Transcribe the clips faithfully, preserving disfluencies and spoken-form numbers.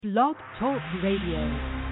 Blog Talk Radio.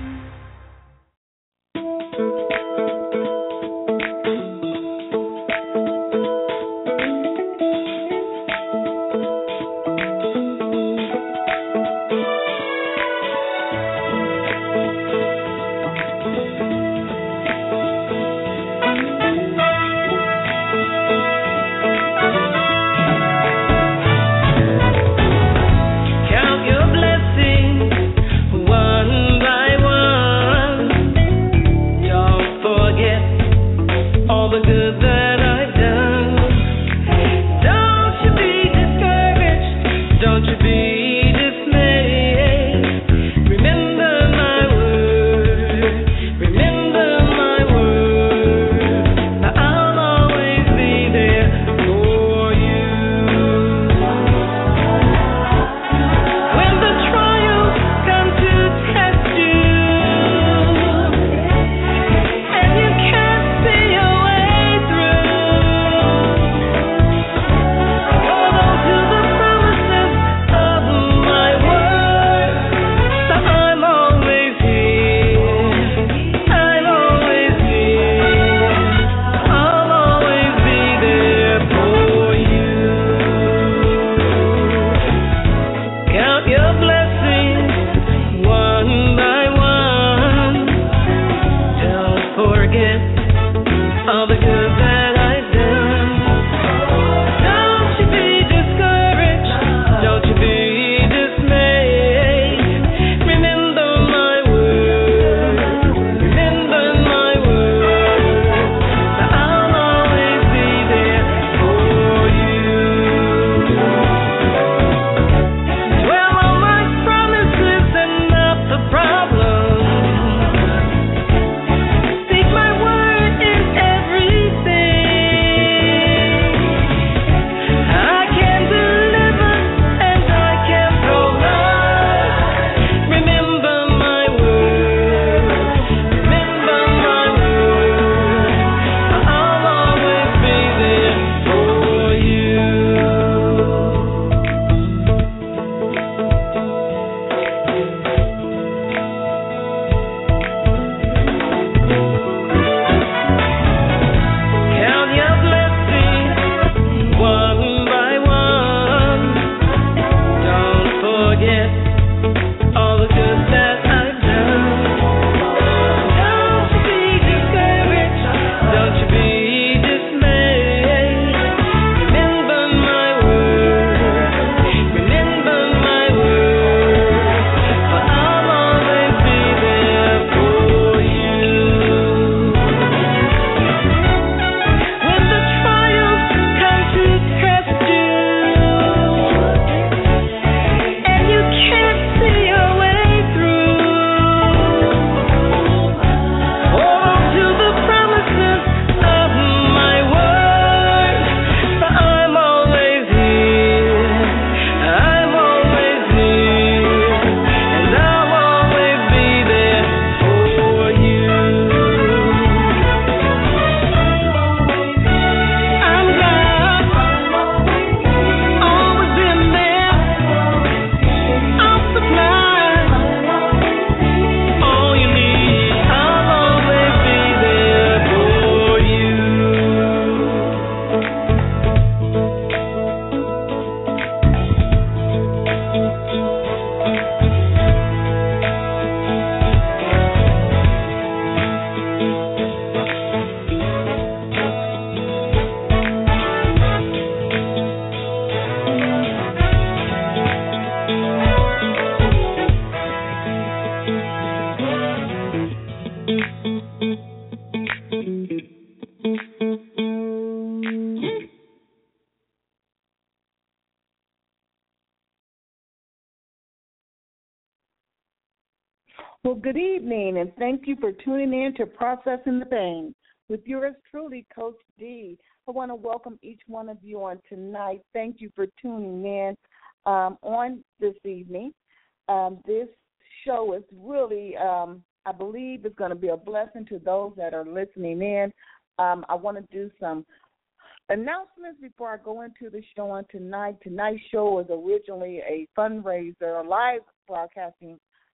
Well, good evening, and thank you for tuning in to Processing the Pain with yours truly, Coach D. I want to welcome each one of you on tonight. Thank you for tuning in um, on this evening. Um, this show is really, um, I believe, is going to be a blessing to those that are listening in. Um, I want to do some announcements before I go into the show on tonight. Tonight's show was originally a fundraiser, a live broadcasting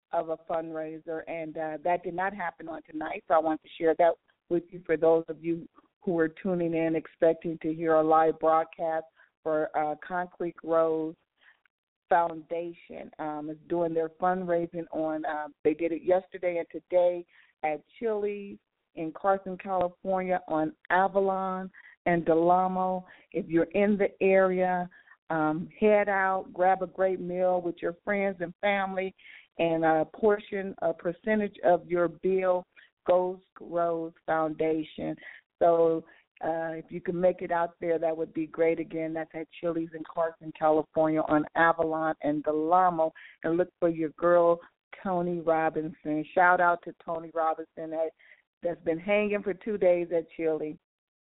of a fundraiser, and uh, that did not happen on tonight, so I want to share that with you for those of you who are tuning in expecting to hear a live broadcast for uh, Concrete Rose Foundation. Um, is doing their fundraising on, uh, they did it yesterday and today at Chili's in Carson, California on Avalon and Del Amo. If you're in the area, um, head out, grab a great meal with your friends and family, and a portion, a percentage of your bill goes to Rose Foundation. So uh, if you can make it out there, that would be great. Again, that's at Chili's in Carson, California on Avalon and Del Amo. And look for your girl, Tony Robinson. Shout out to Tony Robinson that, that's been hanging for two days at Chili's.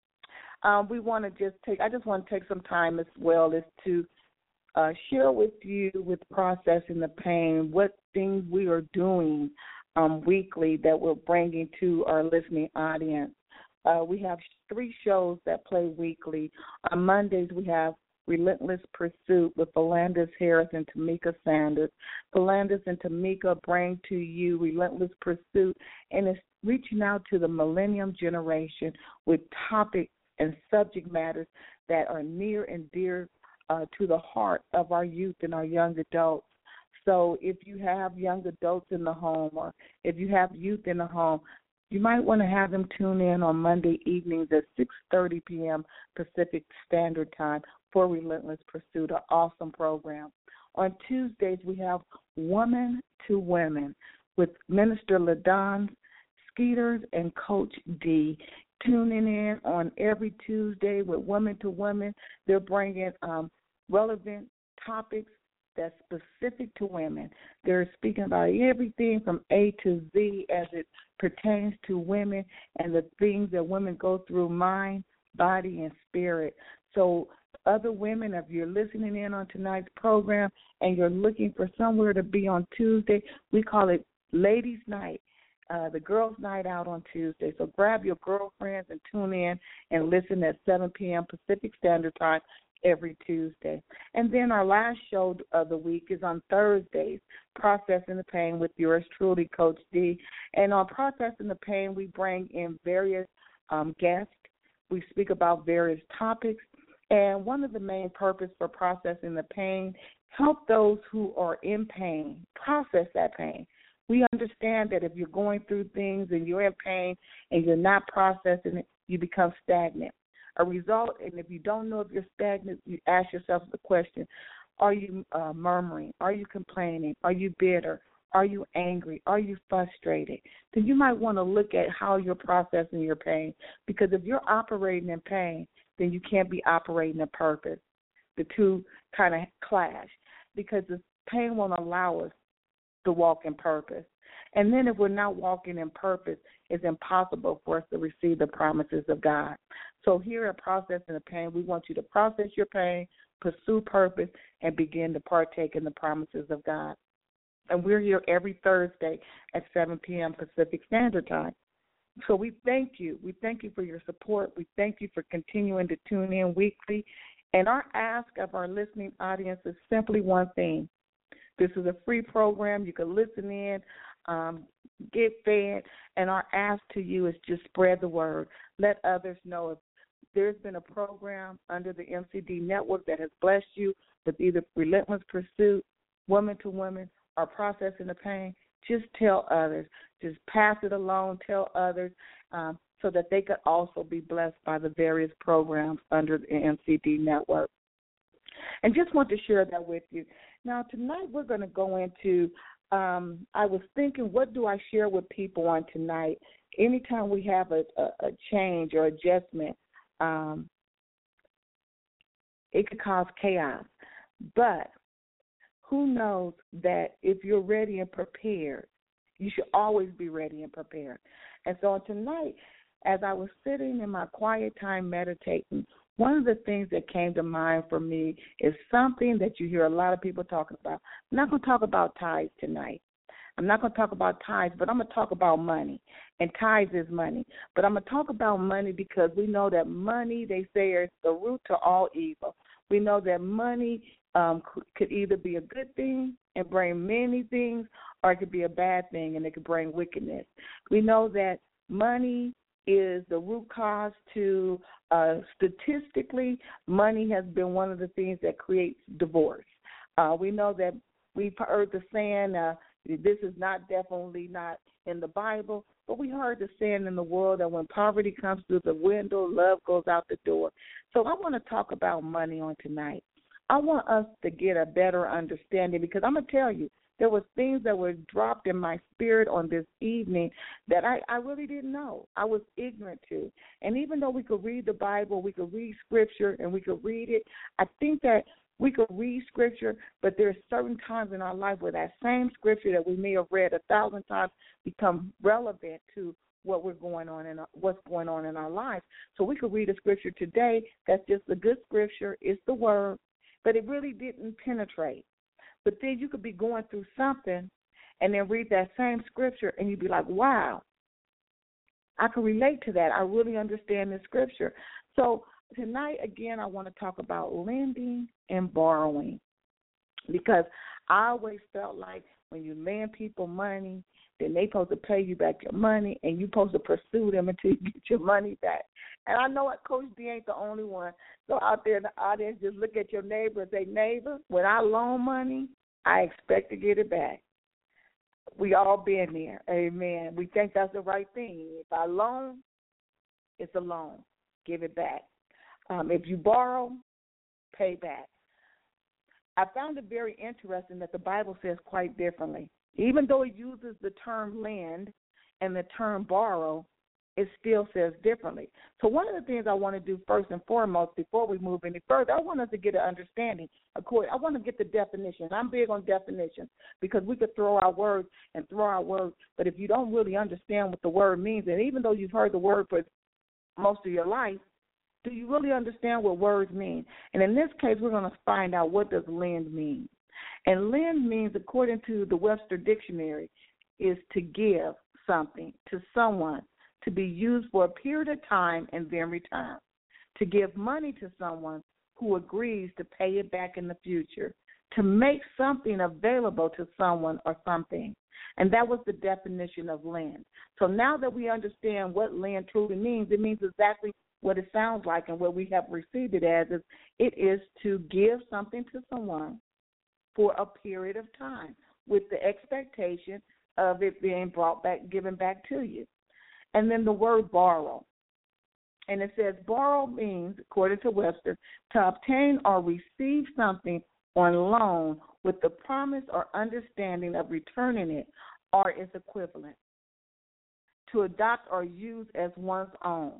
Um, we want to just take, I just want to take some time as well as to uh, share with you with Processing the Pain what things we are doing um, weekly that we're bringing to our listening audience. Uh, we have three shows that play weekly. On Mondays, we have Relentless Pursuit with Philandis Harris and Tamika Sanders. Philandis and Tamika bring to you Relentless Pursuit, and it's reaching out to the millennium generation with topics and subject matters that are near and dear uh, to the heart of our youth and our young adults. So if you have young adults in the home or if you have youth in the home, you might want to have them tune in on Monday evenings at six thirty p.m. Pacific Standard Time for Relentless Pursuit, an awesome program. On Tuesdays, we have Woman to Women with Minister LaDon Skeeters and Coach D. Tuning in on every Tuesday with Woman to Women. They're bringing um, relevant topics that's specific to women. They're speaking about everything from A to Z as it pertains to women and the things that women go through, mind, body, and spirit. So other women, if you're listening in on tonight's program and you're looking for somewhere to be on Tuesday, we call it Ladies' Night. Uh, the girls' night out on Tuesday. So grab your girlfriends and tune in and listen at seven p.m. Pacific Standard Time every Tuesday. And then our last show of the week is on Thursdays, Processing the Pain with yours truly, Coach D. And on Processing the Pain, we bring in various um, guests. We speak about various topics. And one of the main purposes for Processing the Pain, help those who are in pain process that pain. We understand that if you're going through things and you're in pain and you're not processing it, you become stagnant. A result, and if you don't know if you're stagnant, you ask yourself the question, are you uh, murmuring? Are you complaining? Are you bitter? Are you angry? Are you frustrated? Then you might want to look at how you're processing your pain, because if you're operating in pain, then you can't be operating in purpose. The two kind of clash, because the pain won't allow us to walk in purpose. And then if we're not walking in purpose, it's impossible for us to receive the promises of God. So here at Processing the Pain, we want you to process your pain, pursue purpose, and begin to partake in the promises of God. And we're here every Thursday at seven p.m. Pacific Standard Time. So we thank you. We thank you for your support. We thank you for continuing to tune in weekly. And our ask of our listening audience is simply one thing. This is a free program. You can listen in, um, get fed, and our ask to you is just spread the word. Let others know if there's been a program under the M C D network that has blessed you with either Relentless Pursuit, Woman to Woman, or Processing the Pain. Just tell others. Just pass it along, tell others, um, so that they could also be blessed by the various programs under the M C D network. And just want to share that with you. Now, tonight we're going to go into, um, I was thinking, what do I share with people on tonight? Anytime we have a, a, a change or adjustment, um, it could cause chaos. But who knows that if you're ready and prepared, you should always be ready and prepared. And so tonight, as I was sitting in my quiet time meditating, one of the things that came to mind for me is something that you hear a lot of people talking about. I'm not going to talk about tithes tonight. I'm not going to talk about tithes, but I'm going to talk about money. And tithes is money. But I'm going to talk about money because we know that money, they say, is the root to all evil. We know that money um, could either be a good thing and bring many things, or it could be a bad thing, and it could bring wickedness. We know that money is the root cause to, uh, statistically, money has been one of the things that creates divorce. Uh, we know that we've heard the saying, uh, this is not definitely not in the Bible, but we heard the saying in the world that when poverty comes through the window, love goes out the door. So I want to talk about money on tonight. I want us to get a better understanding, because I'm going to tell you, there was things that were dropped in my spirit on this evening that I, I really didn't know. I was ignorant to. And even though we could read the Bible, we could read Scripture, and we could read it, I think that we could read Scripture, but there are certain times in our life where that same Scripture that we may have read a thousand times become relevant to what we're going on in our, what's going on in our lives. So we could read a Scripture today that's just a good Scripture, it's the Word, but it really didn't penetrate. But then you could be going through something and then read that same Scripture and you'd be like, wow, I can relate to that. I really understand this Scripture. So tonight, again, I want to talk about lending and borrowing, because I always felt like when you lend people money, then they supposed to pay you back your money, and you're supposed to pursue them until you get your money back. And I know what Coach D ain't the only one. So out there in the audience, just look at your neighbor and say, neighbor, when I loan money, I expect to get it back. We all been there. Amen. We think that's the right thing. If I loan, it's a loan. Give it back. Um, if you borrow, pay back. I found it very interesting that the Bible says quite differently. Even though it uses the term lend and the term borrow, it still says differently. So one of the things I want to do first and foremost before we move any further, I want us to get an understanding. I want to get the definition. I'm big on definitions because we could throw our words and throw our words, but if you don't really understand what the word means, and even though you've heard the word for most of your life, do you really understand what words mean? And in this case, we're going to find out what does lend mean. And lend means, according to the Webster Dictionary, is to give something to someone to be used for a period of time and then return. To give money to someone who agrees to pay it back in the future. To make something available to someone or something. And that was the definition of lend. So now that we understand what lend truly means, it means exactly what it sounds like and what we have received it as is it is to give something to someone for a period of time with the expectation of it being brought back, given back to you. And then the word borrow. And it says borrow means, according to Webster, to obtain or receive something on loan with the promise or understanding of returning it or its equivalent. To adopt or use as one's own.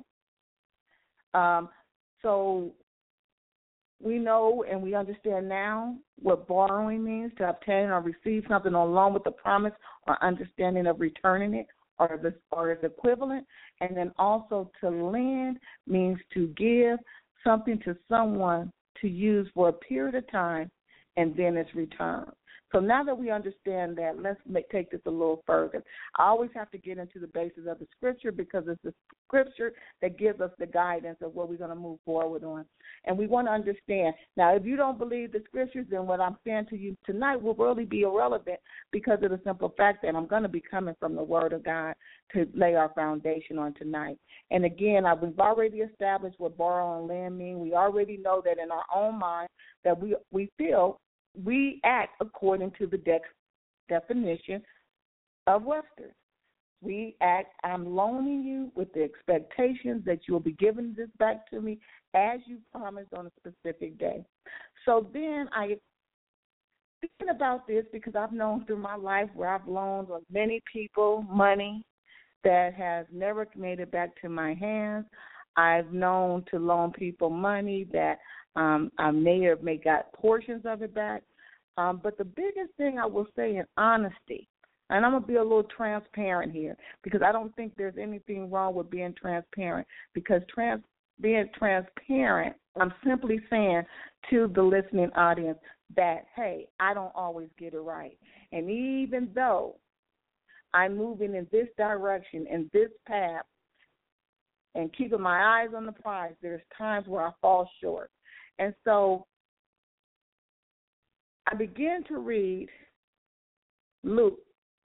Um, so we know and we understand now what borrowing means, to obtain or receive something on loan with the promise or understanding of returning it or the or its equivalent. And then also to lend means to give something to someone to use for a period of time and then it's returned. So now that we understand that, let's make, take this a little further. I always have to get into the basis of the Scripture because it's the Scripture that gives us the guidance of what we're going to move forward on. And we want to understand. Now, if you don't believe the Scriptures, then what I'm saying to you tonight will really be irrelevant because of the simple fact that I'm going to be coming from the Word of God to lay our foundation on tonight. And again, I, we've already established what borrow and lend mean. We already know that in our own mind that we we feel we act according to the de- definition of Webster. We act, I'm loaning you with the expectations that you will be giving this back to me as you promised on a specific day. So then I thinking about this because I've known through my life where I've loaned on many people money that has never made it back to my hands. I've known to loan people money that Um, I may have may got portions of it back. Um, but the biggest thing I will say in honesty, and I'm going to be a little transparent here because I don't think there's anything wrong with being transparent because trans, being transparent, I'm simply saying to the listening audience that, hey, I don't always get it right. And even though I'm moving in this direction, in this path, and keeping my eyes on the prize, there's times where I fall short. And so I began to read Luke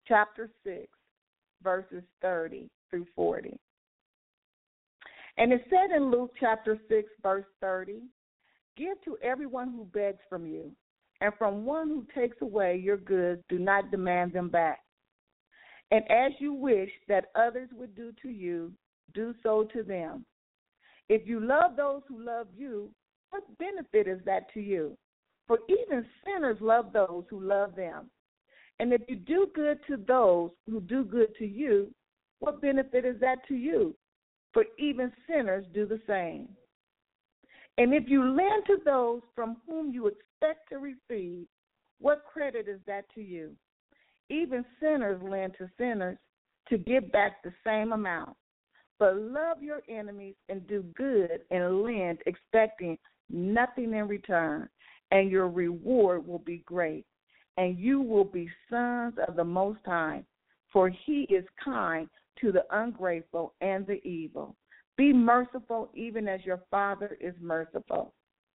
chapter six, verses thirty through forty. And it said in Luke chapter six, verse thirty, give to everyone who begs from you, and from one who takes away your goods, do not demand them back. And as you wish that others would do to you, do so to them. If you love those who love you, what benefit is that to you? For even sinners love those who love them. And if you do good to those who do good to you, what benefit is that to you? For even sinners do the same. And if you lend to those from whom you expect to receive, what credit is that to you? Even sinners lend to sinners to get back the same amount. But love your enemies and do good and lend, expecting nothing in return, and your reward will be great, and you will be sons of the Most High, for he is kind to the ungrateful and the evil. Be merciful even as your Father is merciful.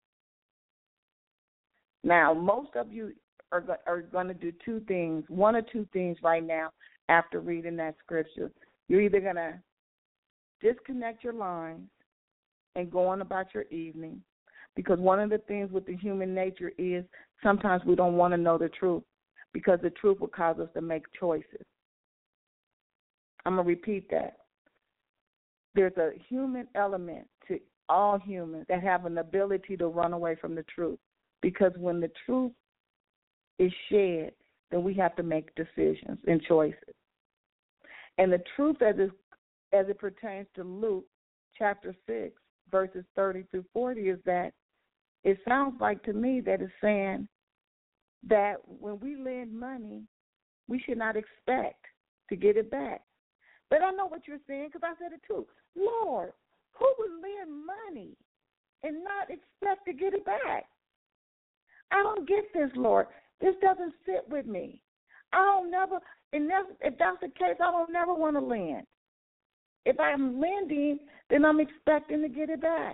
Now, most of you are, go- are going to do two things, one or two things right now after reading that scripture. You're either going to disconnect your lines and go on about your evening, because one of the things with the human nature is sometimes we don't want to know the truth, because the truth will cause us to make choices. I'm going to repeat that. There's a human element to all humans that have an ability to run away from the truth, because when the truth is shed, then we have to make decisions and choices. And the truth as it, as it pertains to Luke chapter six, verses thirty through forty, is that it sounds like to me that it's saying that when we lend money, we should not expect to get it back. But I know what you're saying, because I said it too. Lord, who would lend money and not expect to get it back? I don't get this, Lord. This doesn't sit with me. I don't never, and that's, if that's the case, I don't never want to lend. If I'm lending, then I'm expecting to get it back.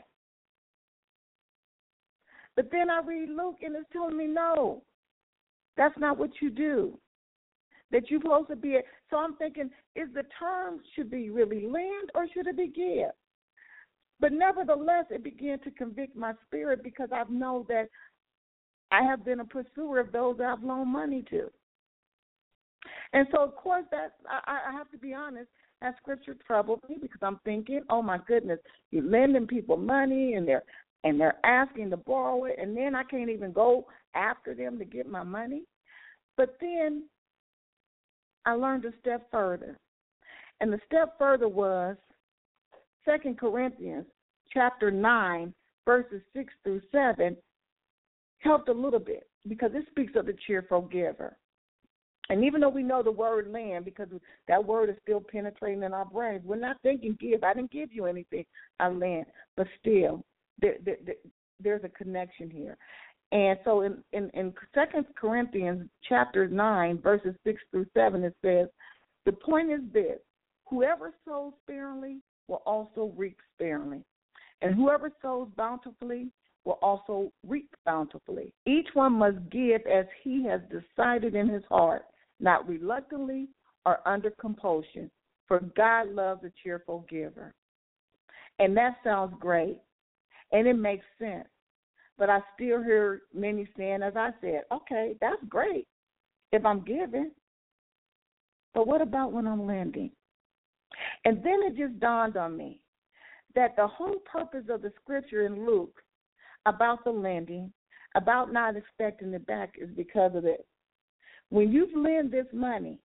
But then I read Luke, and it's telling me, no, that's not what you do. That you're supposed to be. So I'm thinking, is the term should be really lend or should it be give? But nevertheless, it began to convict my spirit, because I know that I have been a pursuer of those that I've loaned money to. And so, of course, that's, I, I have to be honest, that scripture troubled me, because I'm thinking, oh, my goodness, you're lending people money, and they're and they're asking to borrow it, and then I can't even go after them to get my money. But then I learned a step further. And the step further was Second Corinthians chapter nine, verses six through seven, helped a little bit, because it speaks of the cheerful giver. And even though we know the word lend, because that word is still penetrating in our brains, we're not thinking give. I didn't give you anything, I lend. But still, there, there, there, there's a connection here. And so in, in, in Second Corinthians chapter nine, verses six through seven, it says, the point is this: whoever sows sparingly will also reap sparingly, and whoever sows bountifully will also reap bountifully. Each one must give as he has decided in his heart, not reluctantly or under compulsion, for God loves a cheerful giver. And that sounds great, and it makes sense. But I still hear many saying, as I said, okay, that's great if I'm giving, but what about when I'm lending? And then it just dawned on me that the whole purpose of the scripture in Luke about the lending, about not expecting it back, is because of this. When you lend this money,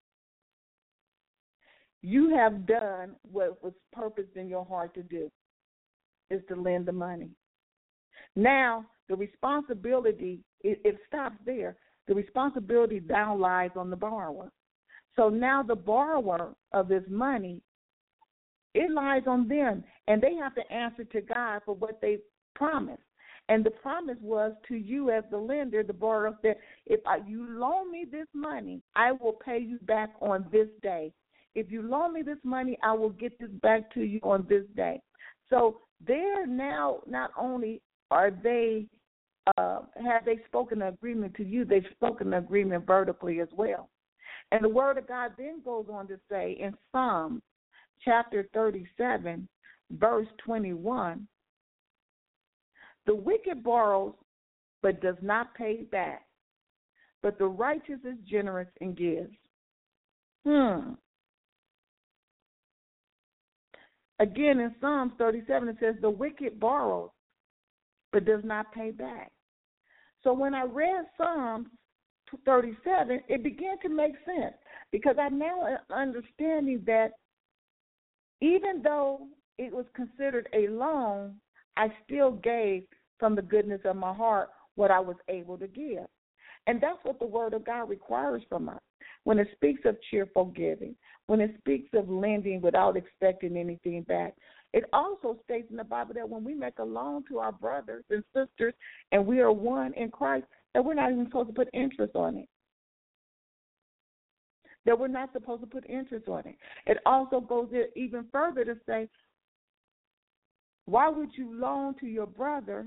you have done what was purposed in your heart to do, is to lend the money. Now, the responsibility, it, it stops there. The responsibility now lies on the borrower. So now the borrower of this money, it lies on them, and they have to answer to God for what they promised. And the promise was to you as the lender, the borrower, that if I, you loan me this money, I will pay you back on this day. If you loan me this money, I will get this back to you on this day. So they're now, not only are they, uh, have they spoken an agreement to you, they've spoken an agreement vertically as well. And the word of God then goes on to say in Psalms chapter thirty-seven, verse twenty-one, the wicked borrows but does not pay back, but the righteous is generous and gives. Hmm. Again, in Psalms thirty-seven, it says, the wicked borrows but does not pay back. So when I read Psalms thirty-seven, it began to make sense because I now am understanding that even though it was considered a loan, I still gave from the goodness of my heart what I was able to give. And that's what the Word of God requires from us. When it speaks of cheerful giving, when it speaks of lending without expecting anything back, it also states in the Bible that when we make a loan to our brothers and sisters and we are one in Christ, that we're not even supposed to put interest on it. That we're not supposed to put interest on it. It also goes even further to say, why would you loan to your brother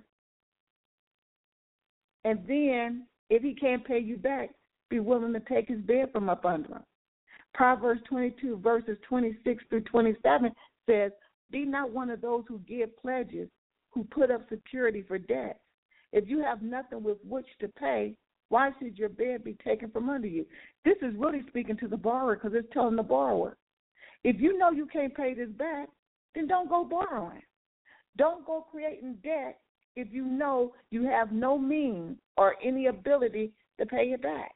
and then, if he can't pay you back, be willing to take his bed from up under him? Proverbs twenty-two, verses twenty-six through twenty-seven says, be not one of those who give pledges, who put up security for debt. If you have nothing with which to pay, why should your bed be taken from under you? This is really speaking to the borrower because it's telling the borrower, if you know you can't pay this back, then don't go borrowing. Don't go creating debt if you know you have no means or any ability to pay it back.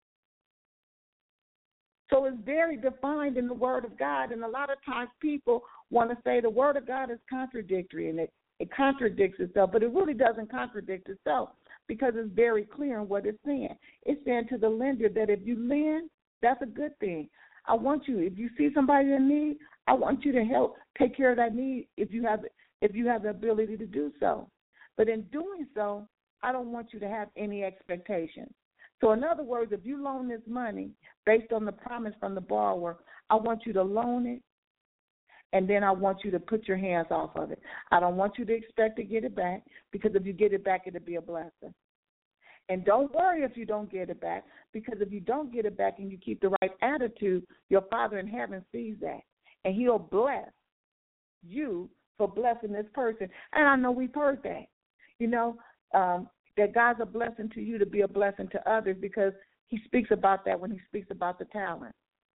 So it's very defined in the Word of God, and a lot of times people want to say the Word of God is contradictory and it, it contradicts itself, but it really doesn't contradict itself because it's very clear in what it's saying. It's saying to the lender that if you lend, that's a good thing. I want you, if you see somebody in need, I want you to help take care of that need if you have if you have the ability to do so. But in doing so, I don't want you to have any expectations. So in other words, if you loan this money based on the promise from the borrower, I want you to loan it, and then I want you to put your hands off of it. I don't want you to expect to get it back, because if you get it back, it'll be a blessing. And don't worry if you don't get it back, because if you don't get it back and you keep the right attitude, your Father in heaven sees that, and he'll bless you for blessing this person. And I know we've heard that, you know, um, that God's a blessing to you to be a blessing to others, because he speaks about that when he speaks about the talent,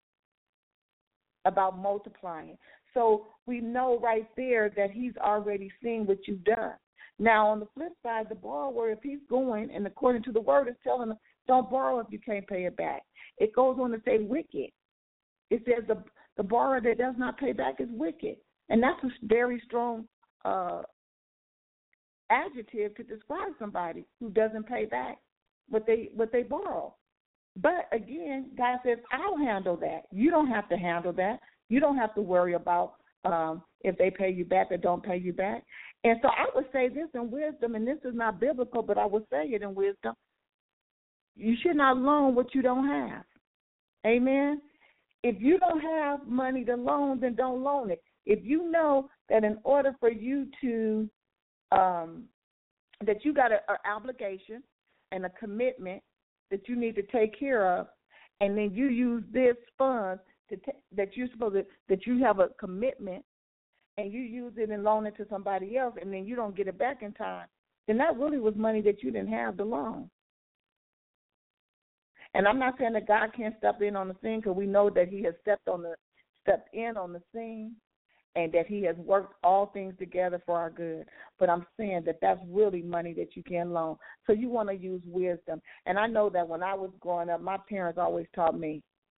about multiplying. So we know right there that he's already seen what you've done. Now, on the flip side, the borrower, if he's going, and according to the word, is telling him, don't borrow if you can't pay it back. It goes on to say wicked. It says the, the borrower that does not pay back is wicked. And that's a very strong uh, adjective to describe somebody who doesn't pay back what they what they borrow. But again, God says, I'll handle that. You don't have to handle that. You don't have to worry about um, if they pay you back or don't pay you back. And so I would say this in wisdom, and this is not biblical, but I would say it in wisdom. You should not loan what you don't have. Amen? If you don't have money to loan, then don't loan it. If you know that in order for you to, um, that you got an obligation and a commitment that you need to take care of, and then you use this fund to t- that you're supposed to, that you have a commitment, and you use it and loan it to somebody else, and then you don't get it back in time, then that really was money that you didn't have to loan. And I'm not saying that God can't step in on the scene, because we know that he has stepped on the stepped in on the scene, and that he has worked all things together for our good. But I'm saying that that's really money that you can loan. So you want to use wisdom. And I know that when I was growing up, my parents always taught me,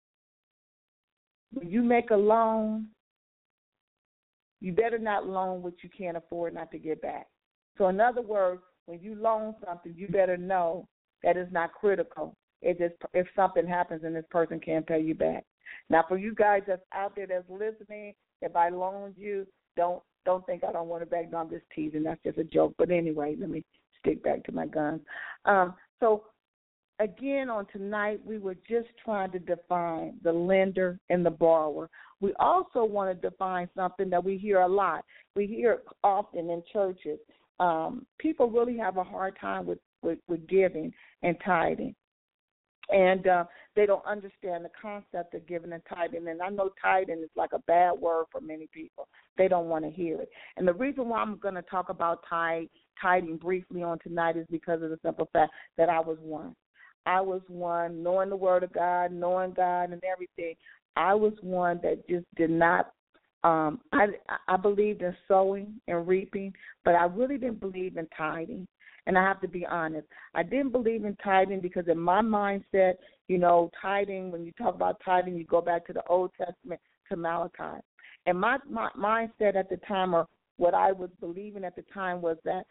when you make a loan, you better not loan what you can't afford not to get back. So in other words, when you loan something, you better know that it's not critical. It just, if something happens and this person can't pay you back. Now, for you guys that's out there that's listening, if I loaned you, don't don't think I don't want it back. No, I'm just teasing. That's just a joke. But anyway, let me stick back to my guns. Um, so, again, on tonight, we were just trying to define the lender and the borrower. We also want to define something that we hear a lot. We hear it often in churches. Um, people really have a hard time with, with, with giving and tithing. And uh, they don't understand the concept of giving and tithing. And I know tithing is like a bad word for many people. They don't want to hear it. And the reason why I'm going to talk about tithe, tithing briefly on tonight is because of the simple fact that I was one. I was one, knowing the Word of God, knowing God and everything. I was one that just did not, um, I, I believed in sowing and reaping, but I really didn't believe in tithing. And I have to be honest, I didn't believe in tithing because in my mindset, you know, tithing, when you talk about tithing, you go back to the Old Testament, to Malachi. And my, my mindset at the time, or what I was believing at the time, was that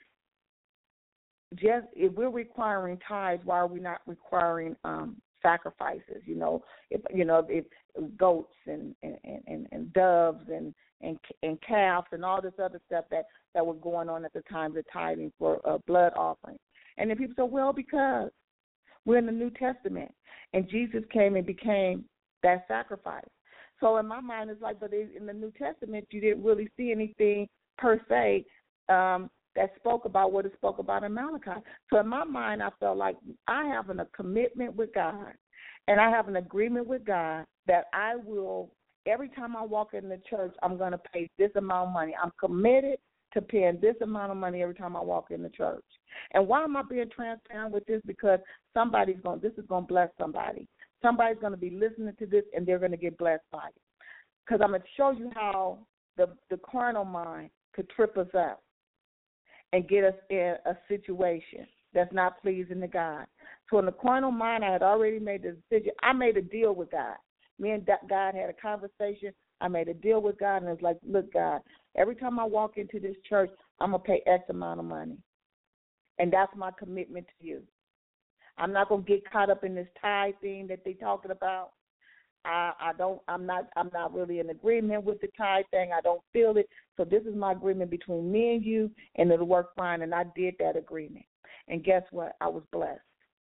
just if we're requiring tithes, why are we not requiring um, sacrifices? You know, if you know, if goats and and, and, and doves and, and and calves and all this other stuff that, that was going on at the time of tithing for uh, blood offering. And then people say, well, because we're in the New Testament and Jesus came and became that sacrifice. So in my mind, it's like, but in the New Testament, you didn't really see anything per se um, that spoke about what it spoke about in Malachi. So in my mind, I felt like I have an, a commitment with God, and I have an agreement with God that I will, every time I walk in the church, I'm going to pay this amount of money. I'm committed to paying this amount of money every time I walk in the church. And why am I being transparent with this? Because somebody's going, this is going to bless somebody. Somebody's going to be listening to this, and they're going to get blessed by it. Because I'm going to show you how the, the carnal mind could trip us up and get us in a situation that's not pleasing to God. So in the carnal mind, I had already made the decision. I made a deal with God. Me and God had a conversation. I made a deal with God, and it's like, look, God, every time I walk into this church, I'm going to pay X amount of money. And that's my commitment to you. I'm not going to get caught up in this tithe thing that they're talking about. I, I don't. I'm not. I'm not really in agreement with the tithe thing. I don't feel it. So this is my agreement between me and you, and it'll work fine. And I did that agreement. And guess what? I was blessed.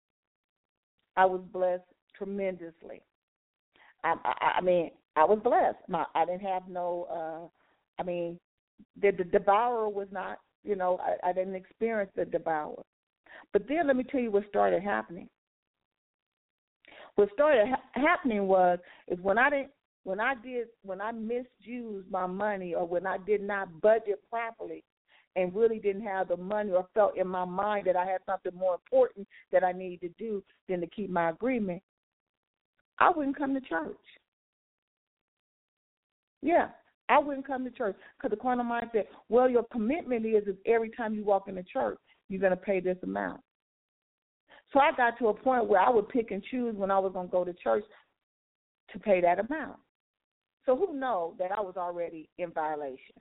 I was blessed tremendously. I, I, I mean, I was blessed. My, I didn't have no. Uh, I mean, the, the devourer was not. You know, I, I didn't experience the devourer. But then let me tell you what started happening. What started ha- happening was is when I didn't, when I did, when I misused my money, or when I did not budget properly, and really didn't have the money, or felt in my mind that I had something more important that I needed to do than to keep my agreement, I wouldn't come to church. Yeah, I wouldn't come to church because the carnal mind said, well, your commitment is, is every time you walk in the church, you're going to pay this amount. So I got to a point where I would pick and choose when I was going to go to church to pay that amount. So who knows that I was already in violation?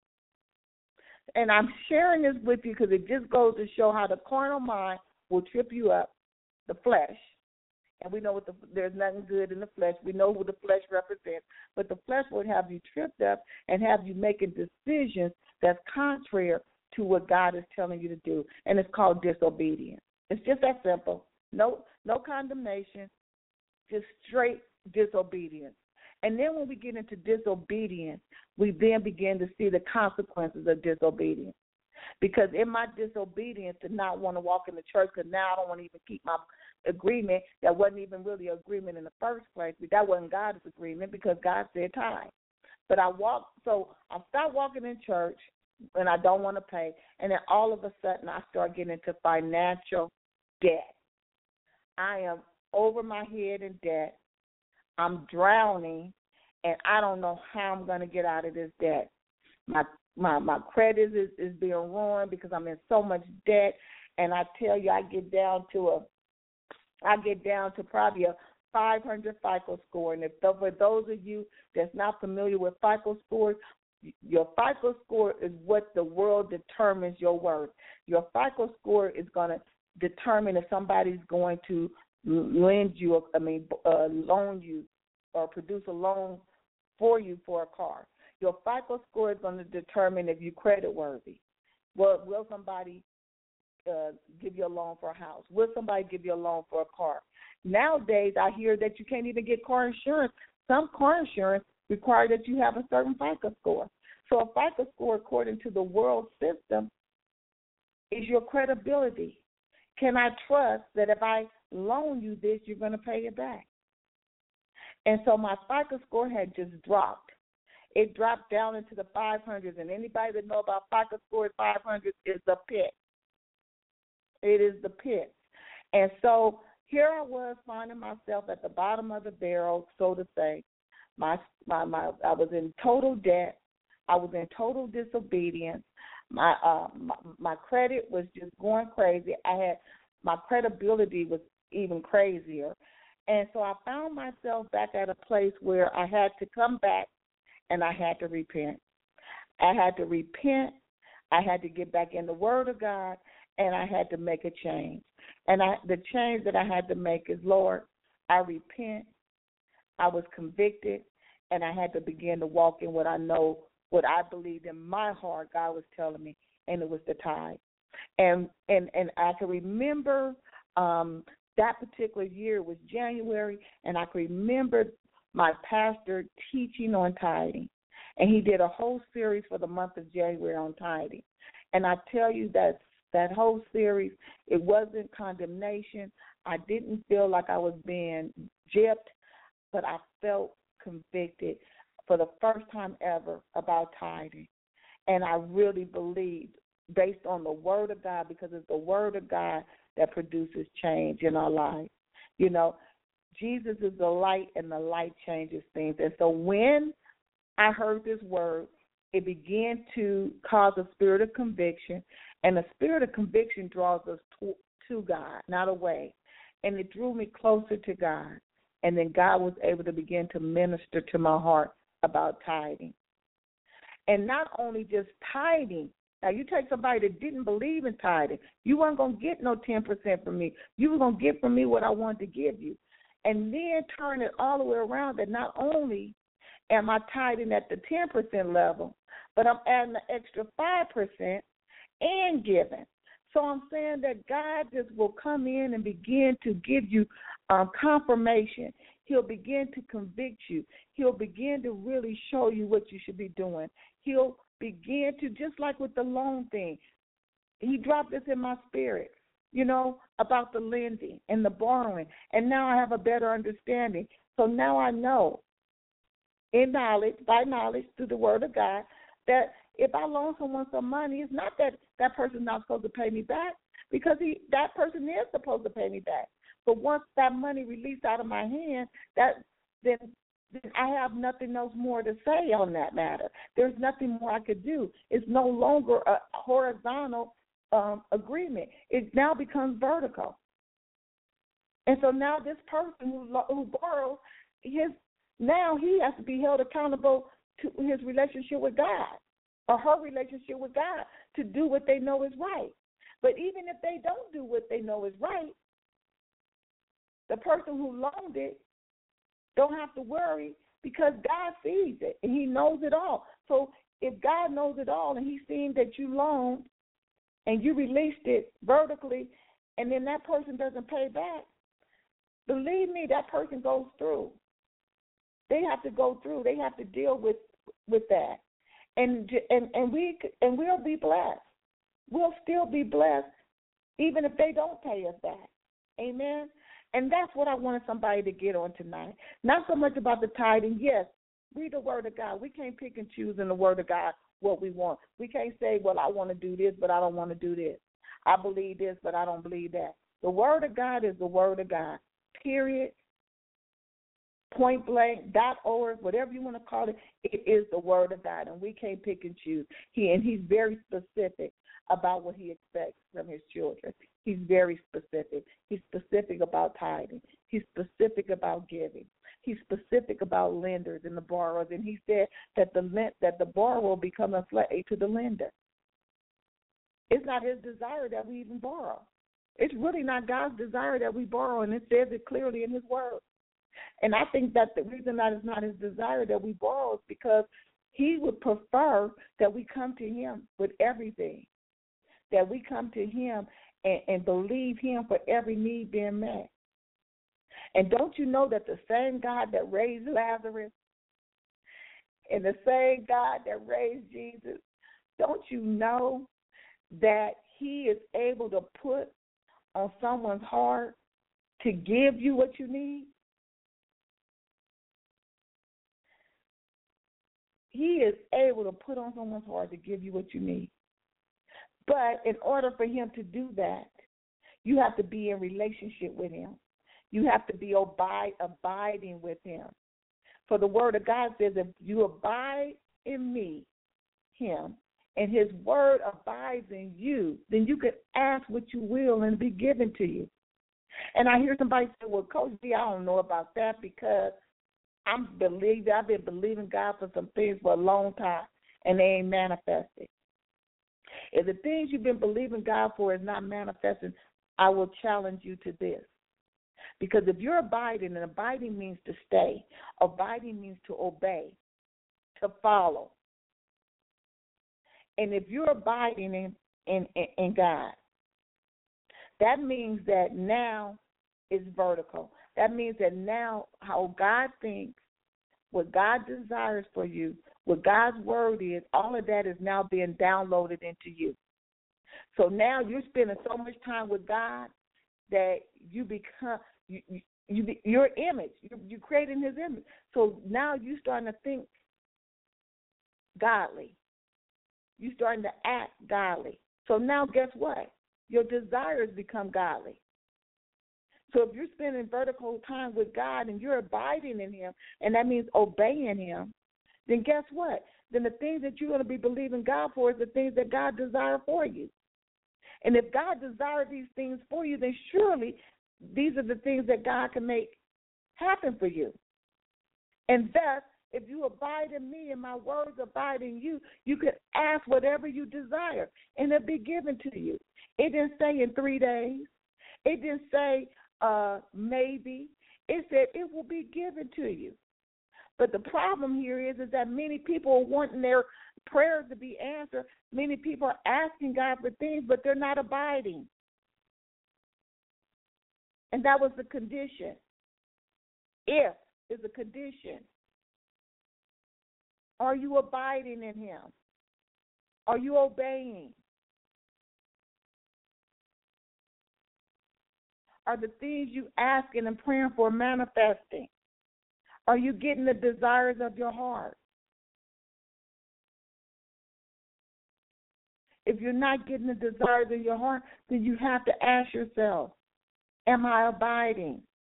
And I'm sharing this with you because it just goes to show how the carnal mind will trip you up, the flesh. And we know what the, there's nothing good in the flesh. We know who the flesh represents. But the flesh would have you tripped up and have you making decisions that's contrary to what God is telling you to do. And it's called disobedience. It's just that simple. No, no condemnation, just straight disobedience. And then when we get into disobedience, we then begin to see the consequences of disobedience. Because in my disobedience to not want to walk in the church, because now I don't want to even keep my agreement, that wasn't even really an agreement in the first place. But that wasn't God's agreement because God said tithe. But I walk, so I start walking in church, and I don't want to pay. And then all of a sudden I start getting into financial debt. I am over my head in debt. I'm drowning, and I don't know how I'm going to get out of this debt. My my my credit is, is being ruined because I'm in so much debt. And I tell you, I get down to a, I get down to probably a five hundred FICO score. And if for those of you that's not familiar with FICO scores, your FICO score is what the world determines your worth. Your FICO score is going to determine if somebody's going to lend you, I mean, uh, loan you or produce a loan for you for a car. Your FICO score is going to determine if you're credit worthy. Well, will somebody uh, give you a loan for a house? Will somebody give you a loan for a car? Nowadays, I hear that you can't even get car insurance. Some car insurance require that you have a certain FICO score. So a FICO score, according to the world system, is your credibility. Can I trust that if I loan you this, you're going to pay it back? And so my FICO score had just dropped. It dropped down into the five hundreds, and anybody that know about FICO score at five hundred is the pit. It is the pit. And so here I was finding myself at the bottom of the barrel, so to say. My, my, my, I was in total debt. I was in total disobedience. My, uh, my, my credit was just going crazy. I had my credibility was even crazier. And so I found myself back at a place where I had to come back and I had to repent. I had to repent. I had to get back in the Word of God, and I had to make a change. And I, the change that I had to make is, Lord, I repent. I was convicted, and I had to begin to walk in what I know, what I believed in my heart God was telling me, and it was the tithe. And and and I can remember um, that particular year was January, and I can remember my pastor teaching on tithing. And he did a whole series for the month of January on tithing. And I tell you that that whole series, it wasn't condemnation. I didn't feel like I was being gypped, but I felt convicted for the first time ever about tithing. And I really believed, based on the Word of God, because it's the Word of God that produces change in our lives. You know, Jesus is the light, and the light changes things. And so when I heard this word, it began to cause a spirit of conviction, and the spirit of conviction draws us to, to God, not away. And it drew me closer to God. And then God was able to begin to minister to my heart about tithing. And not only just tithing. Now, you take somebody that didn't believe in tithing, you weren't going to get no ten percent from me. You were going to get from me what I wanted to give you. And then turn it all the way around that not only am I tithing at the ten percent level, but I'm adding the extra five percent and giving. So I'm saying that God just will come in and begin to give you um, confirmation. He'll begin to convict you. He'll begin to really show you what you should be doing. He'll begin to, just like with the loan thing, he dropped this in my spirit, you know, about the lending and the borrowing. And now I have a better understanding. So now I know, in knowledge, by knowledge, through the Word of God, that if I loan someone some money, it's not that that person's not supposed to pay me back, because he that person is supposed to pay me back. But once that money released out of my hand, that then, then I have nothing else more to say on that matter. There's nothing more I could do. It's no longer a horizontal um, agreement. It now becomes vertical. And so now this person who, who borrows, his now he has to be held accountable to his relationship with God, or her relationship with God, to do what they know is right. But even if they don't do what they know is right, the person who loaned it don't have to worry, because God sees it and he knows it all. So if God knows it all and he's seen that you loaned and you released it vertically, and then that person doesn't pay back, believe me, that person goes through. They have to go through. They have to deal with with that, and and and we and we'll be blessed. We'll still be blessed, even if they don't pay us back. Amen. And that's what I wanted somebody to get on tonight. Not so much about the tithing. Yes, read the Word of God. We can't pick and choose in the Word of God what we want. We can't say, well, I want to do this, but I don't want to do this. I believe this, but I don't believe that. The Word of God is the Word of God, period. Point blank, dot org, whatever you want to call it, it is the Word of God, and we can't pick and choose. He and he's very specific about what he expects from his children. He's very specific. He's specific about tithing. He's specific about giving. He's specific about lenders and the borrowers, and he said that the that the borrower will become a slave to the lender. It's not his desire that we even borrow. It's really not God's desire that we borrow, and it says it clearly in his word. And I think that the reason that is not his desire that we borrow is because he would prefer that we come to him with everything, that we come to him and, and believe him for every need being met. And don't you know that the same God that raised Lazarus and the same God that raised Jesus, don't you know that he is able to put on someone's heart to give you what you need, he is able to put on someone's heart to give you what you need. But in order for him to do that, you have to be in relationship with him. You have to be abide, abiding with him. For the word of God says, if you abide in me, him, and his word abides in you, then you can ask what you will and be given to you. And I hear somebody say, well, Coach D, I don't know about that because I'm believing, I've been believing God for some things for a long time, and they ain't manifested. If the things you've been believing God for is not manifesting, I will challenge you to this. Because if you're abiding, and abiding means to stay, abiding means to obey, to follow. And if you're abiding in, in, in, in God, that means that now it's vertical. That means that now how God thinks, what God desires for you, what God's word is, all of that is now being downloaded into you. So now you're spending so much time with God that you become you, you, you your image. You're, you're creating His image. So now you're starting to think godly. You're starting to act godly. So now guess what? Your desires become godly. So if you're spending vertical time with God and you're abiding in Him, and that means obeying Him, then guess what? Then the things that you're going to be believing God for is the things that God desires for you. And if God desires these things for you, then surely these are the things that God can make happen for you. And thus, if you abide in me and my words abide in you, you can ask whatever you desire, and it'll be given to you. It didn't say in three days. It didn't say uh, maybe. It said it will be given to you. But the problem here is, is that many people are wanting their prayers to be answered. Many people are asking God for things, but they're not abiding. And that was the condition. If is a condition. Are you abiding in Him? Are you obeying? Are the things you asking and praying for manifesting? Are you getting the desires of your heart? If you're not getting the desires of your heart, then you have to ask yourself, am I abiding?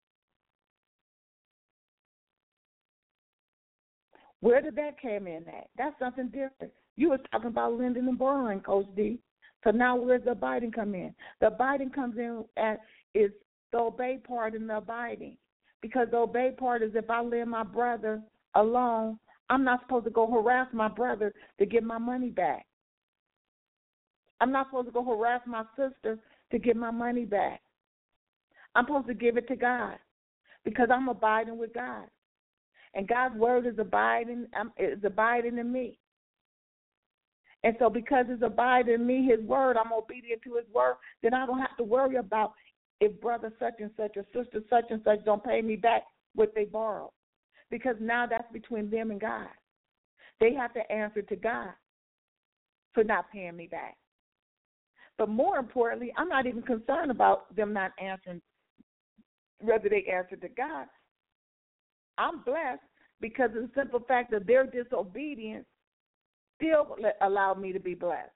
Where did that come in at? That's something different. You were talking about lending and borrowing, Coach D. So now where's the abiding come in? The abiding comes in at is the obey part in the abiding. Because the obey part is if I leave my brother alone, I'm not supposed to go harass my brother to get my money back. I'm not supposed to go harass my sister to get my money back. I'm supposed to give it to God because I'm abiding with God. And God's word is abiding, is abiding in me. And so because it's abiding in me, His word, I'm obedient to His word, then I don't have to worry about if brother such and such or sister such and such don't pay me back what they borrowed. Because now that's between them and God. They have to answer to God for not paying me back. But more importantly, I'm not even concerned about them not answering, whether they answer to God. I'm blessed because of the simple fact that their disobedience still allowed me to be blessed.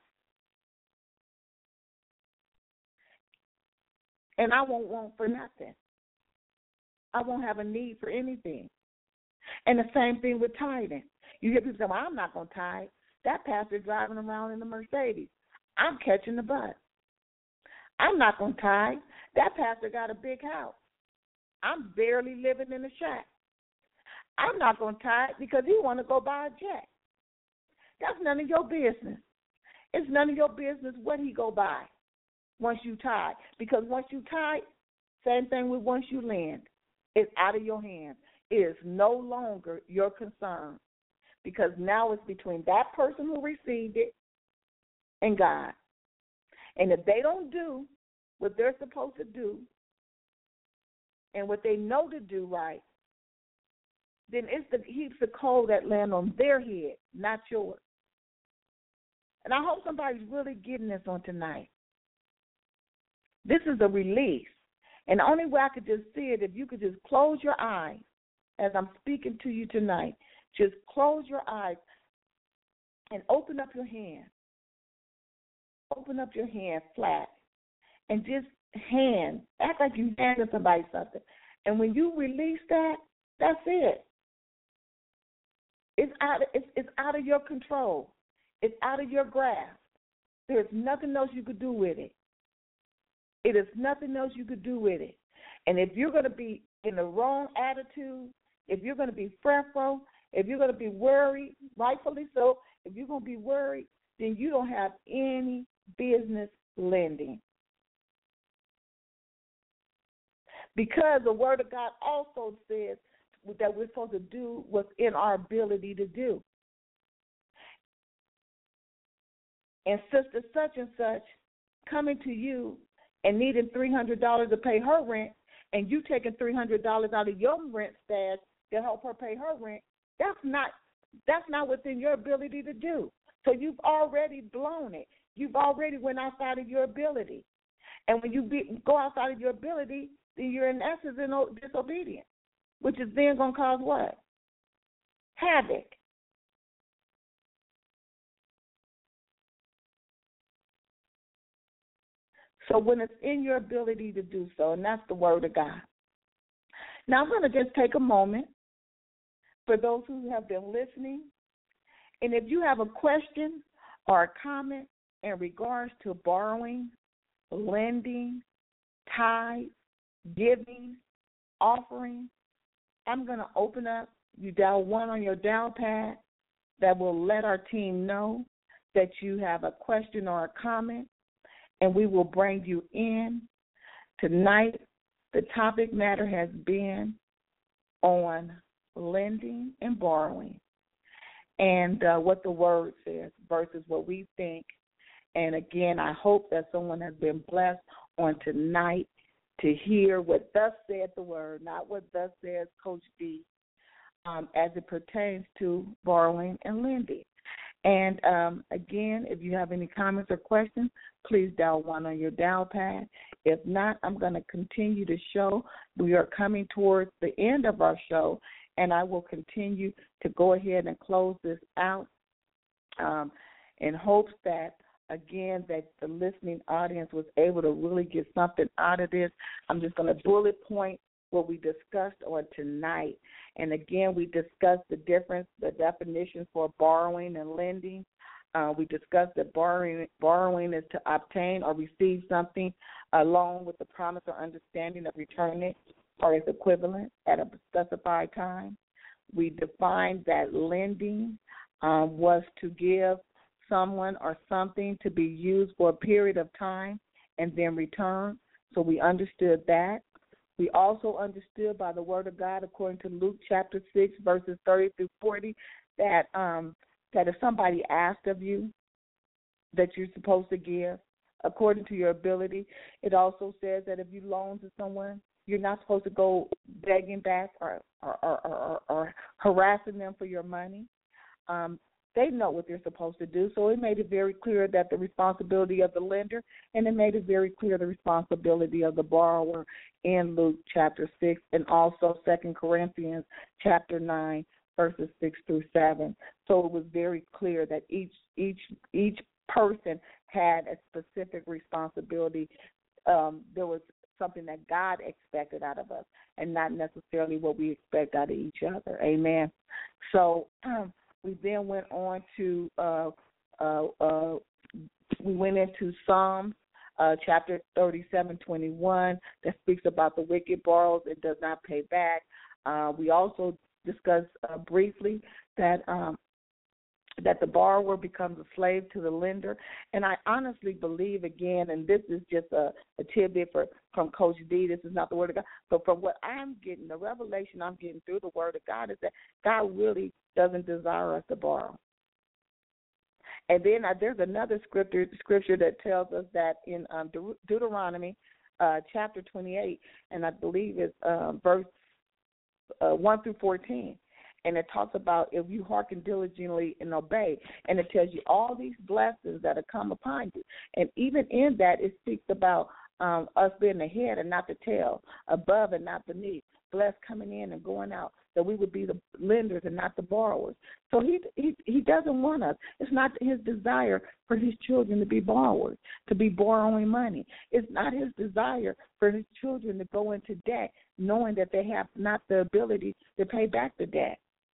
And I won't want for nothing. I won't have a need for anything. And the same thing with tithing. You hear people say, well, I'm not going to tithe. That pastor driving around in the Mercedes. I'm catching the bus. I'm not going to tithe. That pastor got a big house. I'm barely living in a shack. I'm not going to tithe because he want to go buy a jet. That's none of your business. It's none of your business what he go buy once you tithe. Because once you tithe, same thing with once you lend. It's out of your hands. It is no longer your concern because now it's between that person who received it and God. And if they don't do what they're supposed to do and what they know to do right, then it's the heaps of coal that land on their head, not yours. And I hope somebody's really getting this on tonight. This is a release. And the only way I could just see it, if you could just close your eyes as I'm speaking to you tonight, just close your eyes and open up your hand. Open up your hand flat and just hand. Act like you handed somebody something. And when you release that, that's it. It's out of, it's, it's out of your control. It's out of your grasp. There's nothing else you could do with it. It is nothing else you could do with it. And if you're going to be in the wrong attitude, if you're going to be fretful, if you're going to be worried, rightfully so, if you're going to be worried, then you don't have any business lending. Because the Word of God also says that we're supposed to do what's in our ability to do. And sister such and such coming to you and needing three hundred dollars to pay her rent, and you taking three hundred dollars out of your rent stash to help her pay her rent, that's not that's not within your ability to do. So you've already blown it. You've already went outside of your ability. And when you be, go outside of your ability, then you're in essence in disobedience, which is then going to cause what? Havoc. So when it's in your ability to do so, and that's the Word of God. Now I'm going to just take a moment for those who have been listening. And if you have a question or a comment in regards to borrowing, lending, tithes, giving, offering, I'm going to open up. You dial one on your dial pad that will let our team know that you have a question or a comment, and we will bring you in. Tonight, the topic matter has been on lending and borrowing and uh, what the Word says versus what we think. And, again, I hope that someone has been blessed on tonight to hear what thus said the Word, not what thus says Coach D, um, as it pertains to borrowing and lending. And, um, again, if you have any comments or questions, please dial one on your dial pad. If not, I'm going to continue the show. We are coming towards the end of our show, and I will continue to go ahead and close this out um, in hopes that, again, that the listening audience was able to really get something out of this. I'm just going to bullet point what we discussed on tonight. And, again, we discussed the difference, the definition for borrowing and lending. Uh, we discussed that borrowing, borrowing is to obtain or receive something along with the promise or understanding of returning it or its equivalent at a specified time. We defined that lending um, was to give someone or something to be used for a period of time and then return. So we understood that. We also understood by the Word of God, according to Luke chapter six, verses thirty through forty, that um, that if somebody asked of you that you're supposed to give according to your ability, it also says that if you loan to someone, you're not supposed to go begging back or or, or, or, or harassing them for your money. Um, they know what they're supposed to do, so it made it very clear that the responsibility of the lender, and it made it very clear the responsibility of the borrower in Luke chapter six, and also Second Corinthians chapter nine, verses six through seven. So it was very clear that each each each person had a specific responsibility. Um, there was something that God expected out of us, and not necessarily what we expect out of each other. Amen. So um, we then went on to uh, uh, uh, we went into Psalms uh, chapter thirty-seven twenty-one that speaks about the wicked borrows and does not pay back. Uh, we also discussed uh, briefly that um, that the borrower becomes a slave to the lender. And I honestly believe, again, and this is just a, a tidbit for, from Coach D, this is not the Word of God, but from what I'm getting, the revelation I'm getting through the Word of God is that God really doesn't desire us to borrow. And then uh, there's another scripture, scripture that tells us that in um, De- Deuteronomy uh, chapter twenty-eight, and I believe it's uh, verse uh, one through fourteen. And it talks about if you hearken diligently and obey. And it tells you all these blessings that have come upon you. And even in that, it speaks about um, us being the head and not the tail, above and not beneath, blessed coming in and going out, that we would be the lenders and not the borrowers. So he he he doesn't want us. It's not his desire for his children to be borrowers, to be borrowing money. It's not his desire for his children to go into debt knowing that they have not the ability to pay back the debt.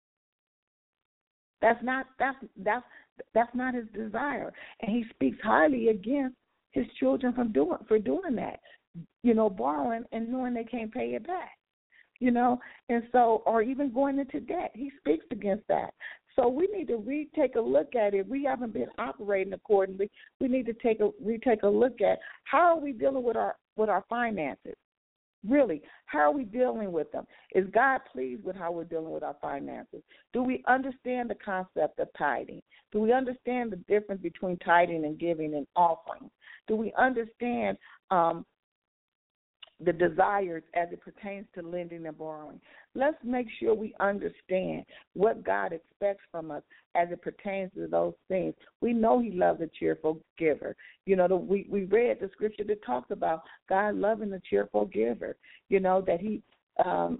That's not that's that's that's not his desire. And he speaks highly against his children from doing for doing that. You know, borrowing and knowing they can't pay it back. You know, and so, or even going into debt. He speaks against that. So we need to re take a look at it. We haven't been operating accordingly. We need to take a retake a look at how are we dealing with our with our finances. Really, how are we dealing with them? Is God pleased with how we're dealing with our finances? Do we understand the concept of tithing? Do we understand the difference between tithing and giving and offering? Do we understand um, the desires as it pertains to lending and borrowing? Let's make sure we understand what God expects from us as it pertains to those things. We know he loves a cheerful giver. You know, the, we, we read the scripture that talks about God loving a cheerful giver, you know, that he um,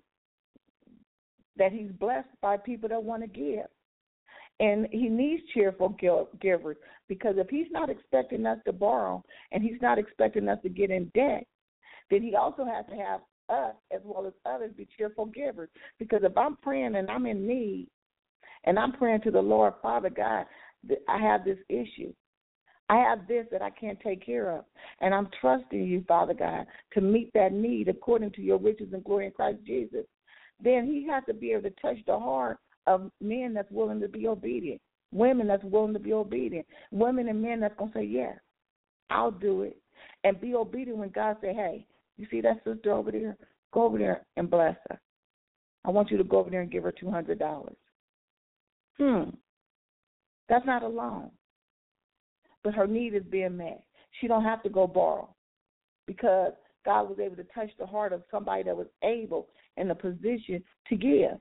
that he's blessed by people that want to give. And he needs cheerful givers, because if he's not expecting us to borrow and he's not expecting us to get in debt, then he also has to have us as well as others be cheerful givers. Because if I'm praying and I'm in need and I'm praying to the Lord, Father God, I have this issue. I have this that I can't take care of. And I'm trusting you, Father God, to meet that need according to your riches and glory in Christ Jesus. Then he has to be able to touch the heart of men that's willing to be obedient, women that's willing to be obedient, women and men that's going to say, yes, I'll do it. And be obedient when God say, hey, you see that sister over there? Go over there and bless her. I want you to go over there and give her two hundred dollars. Hmm. That's not a loan. But her need is being met. She don't have to go borrow, because God was able to touch the heart of somebody that was able in a position to give.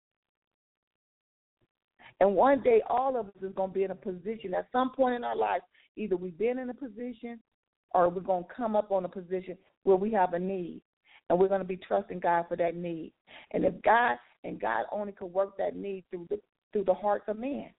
And one day all of us is going to be in a position at some point in our life, either we've been in a position or we're going to come up on a position where we have a need, and we're going to be trusting God for that need. And if God, and God only can work that need through the through the hearts of men.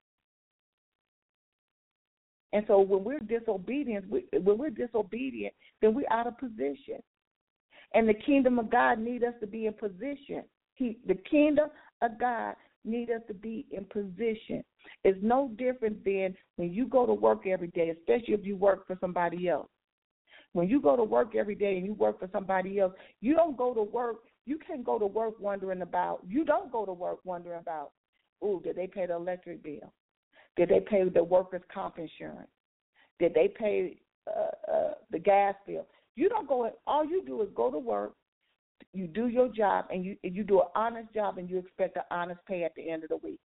And so when we're disobedient, we, when we're disobedient, then we're out of position. And the kingdom of God needs us to be in position. He, the kingdom of God needs us to be in position. It's no different than when you go to work every day, especially if you work for somebody else. When you go to work every day and you work for somebody else, you don't go to work, you can't go to work wondering about, you don't go to work wondering about, ooh, did they pay the electric bill? Did they pay the workers' comp insurance? Did they pay uh, uh, the gas bill? You don't go, all you do is go to work, you do your job, and you, you do an honest job, and you expect an honest pay at the end of the week.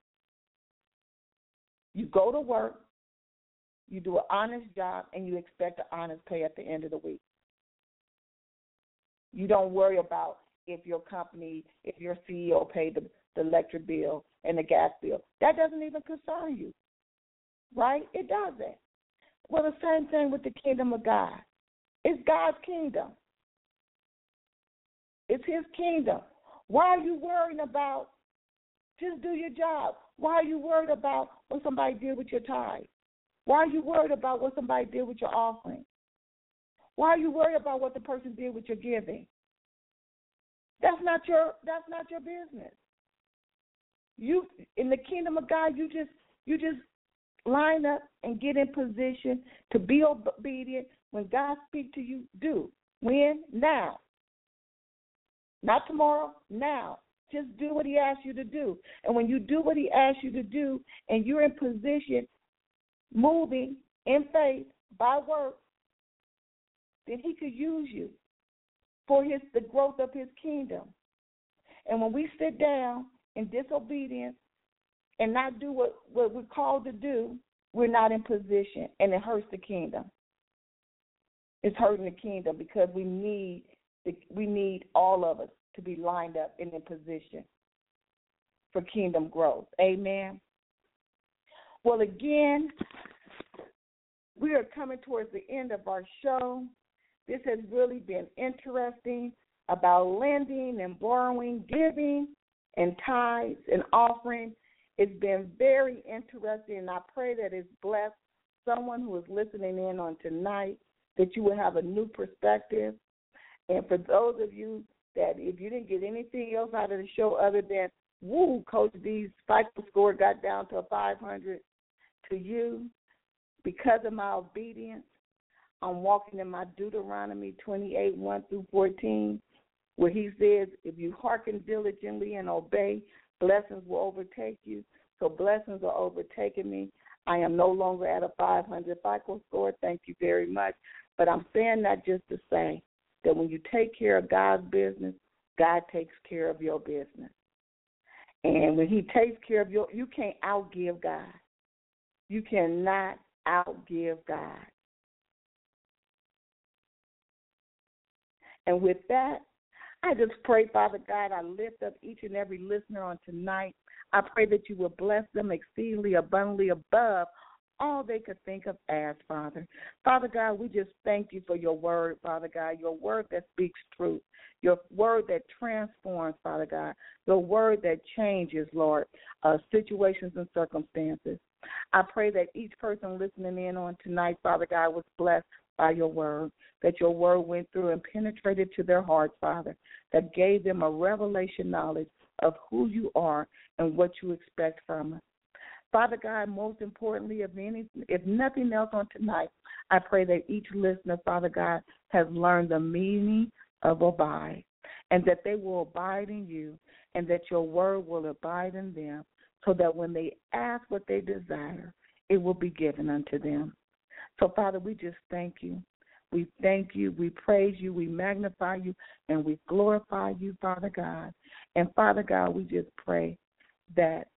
You go to work, you do an honest job, and you expect an honest pay at the end of the week. You don't worry about if your company, if your C E O paid the, the electric bill and the gas bill. That doesn't even concern you, right? It doesn't. Well, the same thing with the kingdom of God. It's God's kingdom. It's his kingdom. Why are you worrying about, just do your job? Why are you worried about what somebody did with your tithe? Why are you worried about what somebody did with your offering? Why are you worried about what the person did with your giving? That's not your that's not your business. You in the kingdom of God, you just you just line up and get in position to be obedient. When God speaks to you, do. When? Now. Not tomorrow, now. Just do what he asks you to do. And when you do what he asks you to do and you're in position, moving in faith by work, then he could use you for his the growth of his kingdom. And when we sit down in disobedience and not do what, what we're called to do, we're not in position, and it hurts the kingdom. It's hurting the kingdom because we need the, we need all of us to be lined up and in position for kingdom growth. Amen. Well, again, we are coming towards the end of our show. This has really been interesting about lending and borrowing, giving and tithes and offering. It's been very interesting, and I pray that it's blessed someone who is listening in on tonight, that you will have a new perspective. And for those of you that if you didn't get anything else out of the show other than, woo, Coach D's FICO score got down to a five hundred, to you, because of my obedience, I'm walking in my Deuteronomy twenty-eight, one through fourteen, where he says, if you hearken diligently and obey, blessings will overtake you. So blessings are overtaking me. I am no longer at a five hundred FICO score. Thank you very much. But I'm saying that just to say that when you take care of God's business, God takes care of your business. And when he takes care of your, you can't outgive God. You cannot outgive God. And with that, I just pray, Father God, I lift up each and every listener on tonight. I pray that you will bless them exceedingly abundantly above all they could think of as, Father. Father God, we just thank you for your word, Father God, your word that speaks truth, your word that transforms, Father God, your word that changes, Lord, uh, situations and circumstances. I pray that each person listening in on tonight, Father God, was blessed by your word, that your word went through and penetrated to their hearts, Father, that gave them a revelation knowledge of who you are and what you expect from us. Father God, most importantly, if any, if nothing else on tonight, I pray that each listener, Father God, has learned the meaning of abide, and that they will abide in you, and that your word will abide in them, so that when they ask what they desire, it will be given unto them. So, Father, we just thank you. We thank you, we praise you, we magnify you, and we glorify you, Father God. And, Father God, we just pray that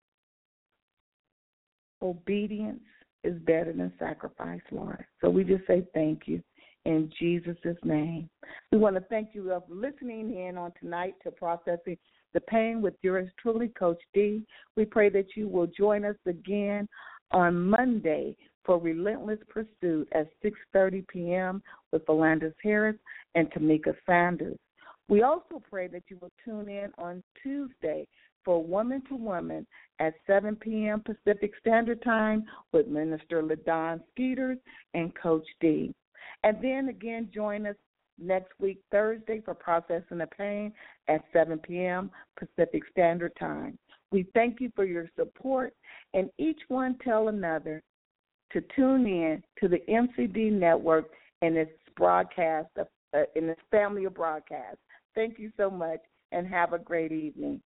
obedience is better than sacrifice, Lord. So we just say thank you in Jesus' name. We want to thank you for listening in on tonight to Processing the Pain with yours truly, Coach D. We pray that you will join us again on Monday for Relentless Pursuit at six thirty p.m. with Philandis Harris and Tamika Sanders. We also pray that you will tune in on Tuesday for Woman to Woman at seven p.m. Pacific Standard Time with Minister LaDon Skeeters and Coach D. And then again, join us next week, Thursday, for Processing the Pain at seven p.m. Pacific Standard Time. We thank you for your support, and each one tell another to tune in to the M C D Network and its broadcast, uh, in its family of broadcasts. Thank you so much, and have a great evening.